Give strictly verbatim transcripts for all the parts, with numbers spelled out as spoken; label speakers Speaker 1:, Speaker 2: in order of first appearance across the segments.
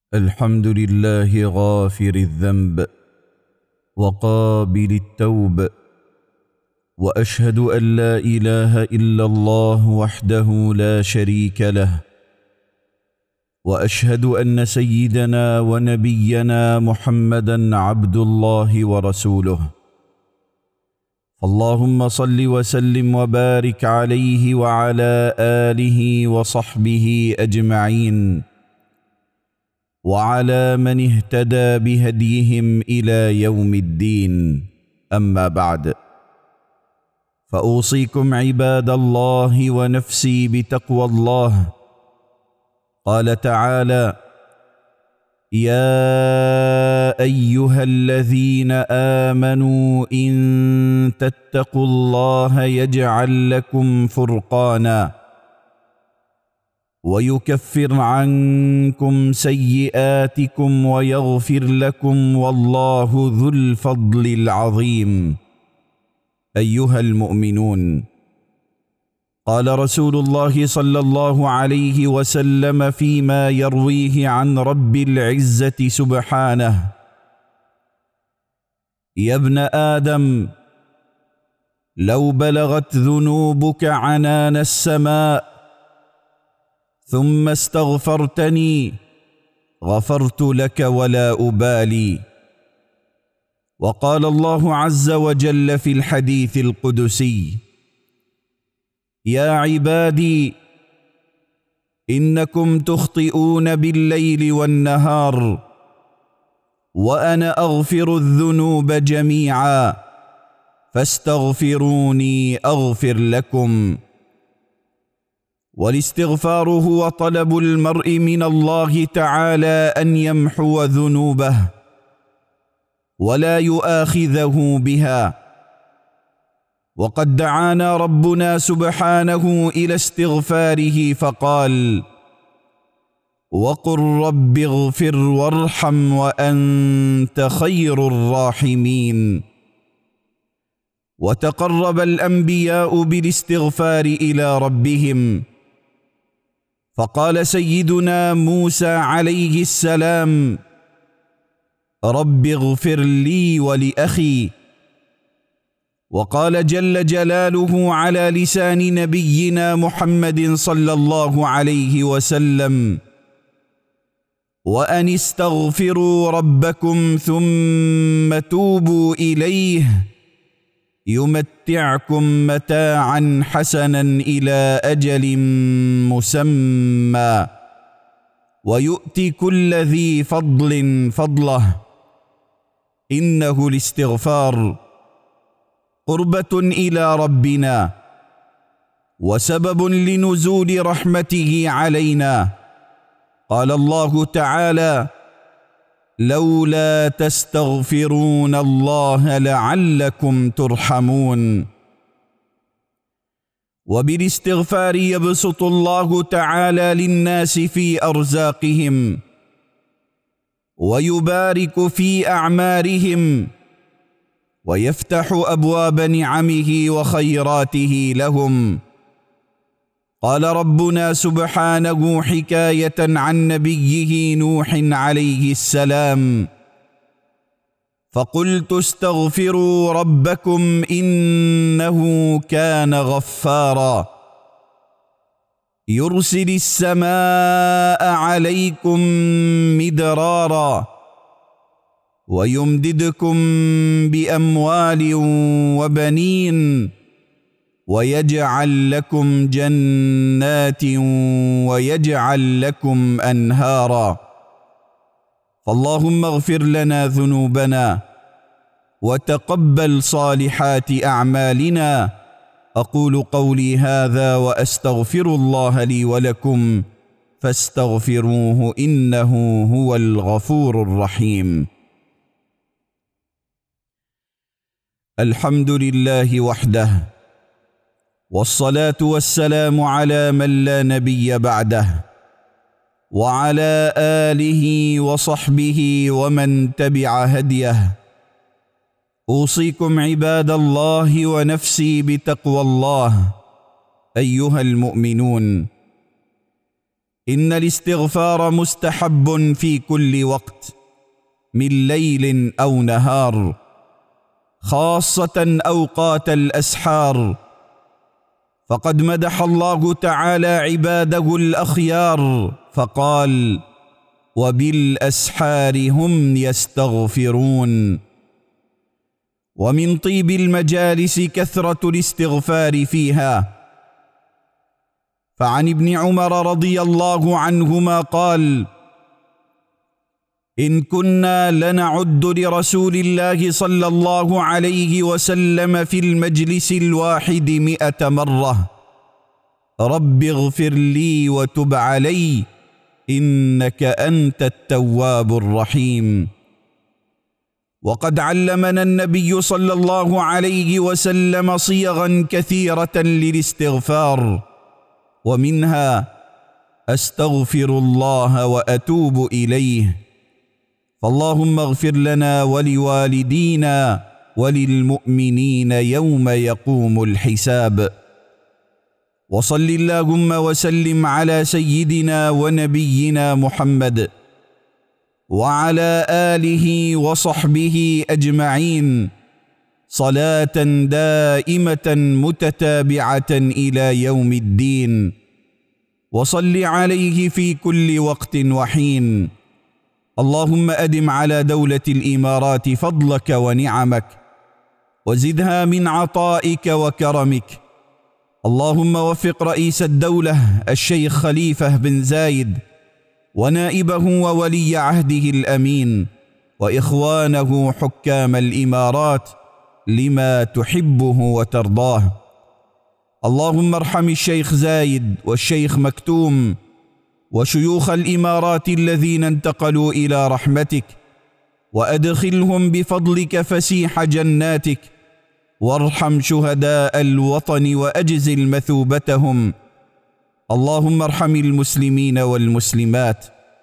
Speaker 1: الحمد لله غافر الذنب وقابل التوب، وأشهد أن لا إله إلا الله وحده لا شريك له، وأشهد أن سيدنا ونبينا محمدًا عبد الله ورسوله. اللهم صل وسلم وبارك عليه وعلى آله وصحبه أجمعين، وعلى من اهتدى بهديهم إلى يوم الدين. أما بعد، فأوصيكم عباد الله ونفسي بتقوى الله. قال تعالى: يا أيها الذين آمنوا إن تتقوا الله يجعل لكم فرقانا ويكفر عنكم سيئاتكم ويغفر لكم والله ذو الفضل العظيم. أيها المؤمنون، قال رسول الله صلى الله عليه وسلم فيما يرويه عن رب العزة سبحانه: يا ابن آدم، لو بلغت ذنوبك عنان السماء ثم استغفرتني غفرت لك ولا أبالي. وقال الله عز وجل في الحديث القدسي: يا عبادي إنكم تخطئون بالليل والنهار وأنا أغفر الذنوب جميعا فاستغفروني أغفر لكم. والاستغفار هو طلب المرء من الله تعالى أن يمحو ذنوبه ولا يؤاخذه بها. وقد دعانا ربنا سبحانه إلى استغفاره فقال: وقل رب اغفر وارحم وأنت خير الراحمين. وتقرب الأنبياء بالاستغفار إلى ربهم، فقال سيدنا موسى عليه السلام: رب اغفر لي ولأخي. وقال جل جلاله على لسان نبينا محمد صلى الله عليه وسلم: وأن استغفروا ربكم ثم توبوا إليه يمتعكم متاعا حسنا إلى أجل مسمى ويؤتي كل ذي فضل فضله. إنه الاستغفار قربة إلى ربنا وسبب لنزول رحمته علينا. قال الله تعالى: لولا تستغفرون الله لعلكم ترحمون. وبالاستغفار يبسط الله تعالى للناس في أرزاقهم ويبارك في أعمارهم ويفتح أبواب نعمه وخيراته لهم. قال ربنا سبحانه حكاية عن نبيه نوح عليه السلام: فقلت استغفروا ربكم إنه كان غفارا يرسل السماء عليكم مدرارا ويمددكم بأموال وبنين ويجعل لكم جنات ويجعل لكم أنهارا. فاللهم اغفر لنا ذنوبنا وتقبل صالحات أعمالنا. أقول قولي هذا وأستغفر الله لي ولكم فاستغفروه إنه هو الغفور الرحيم. الحمد لله وحده، والصلاة والسلام على من لا نبي بعده، وعلى آله وصحبه ومن تبع هديه. أوصيكم عباد الله ونفسي بتقوى الله. أيها المؤمنون، إن الاستغفار مستحب في كل وقت من ليل أو نهار، خاصة أوقات الأسحار، فقد مدح الله تعالى عباده الأخيار فقال: وبالأسحار هم يستغفرون. ومن طيب المجالس كثرة الاستغفار فيها. فعن ابن عمر رضي الله عنهما قال: إن كنا لنعد لرسول الله صلى الله عليه وسلم في المجلس الواحد مئة مرة: رب اغفر لي وتب علي إنك أنت التواب الرحيم. وقد علمنا النبي صلى الله عليه وسلم صيغا كثيرة للاستغفار، ومنها: أستغفر الله وأتوب إليه. فاللهم اغفر لنا ولوالدينا وللمؤمنين يوم يقوم الحساب. وصل اللهم وسلم على سيدنا ونبينا محمد وعلى آله وصحبه أجمعين صلاة دائمة متتابعة إلى يوم الدين. وصل عليه في كل وقت وحين. اللهم أدم على دولة الإمارات فضلك ونعمك، وزدها من عطائك وكرمك. اللهم وفق رئيس الدولة الشيخ خليفة بن زايد ونائبه وولي عهده الأمين وإخوانه حكام الإمارات لما تحبه وترضاه. اللهم ارحم الشيخ زايد والشيخ مكتوم وشيوخ الإمارات الذين انتقلوا إلى رحمتك، وأدخلهم بفضلك فسيح جناتك، وارحم شهداء الوطن وأجزل مثوبتهم. اللهم ارحم المسلمين والمسلمات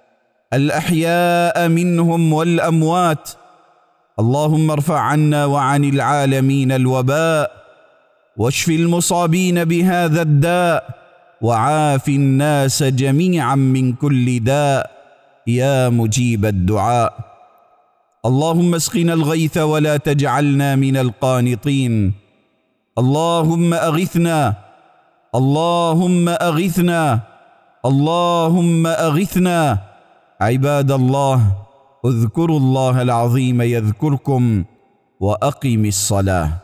Speaker 1: الأحياء منهم والأموات. اللهم ارفع عنا وعن العالمين الوباء، واشف المصابين بهذا الداء، وعاف الناس جميعا من كل داء يا مجيب الدعاء. اللهم اسقنا الغيث ولا تجعلنا من القانطين. اللهم أغثنا، اللهم أغثنا، اللهم أغثنا. عباد الله، اذكروا الله العظيم يذكركم، وأقم الصلاة.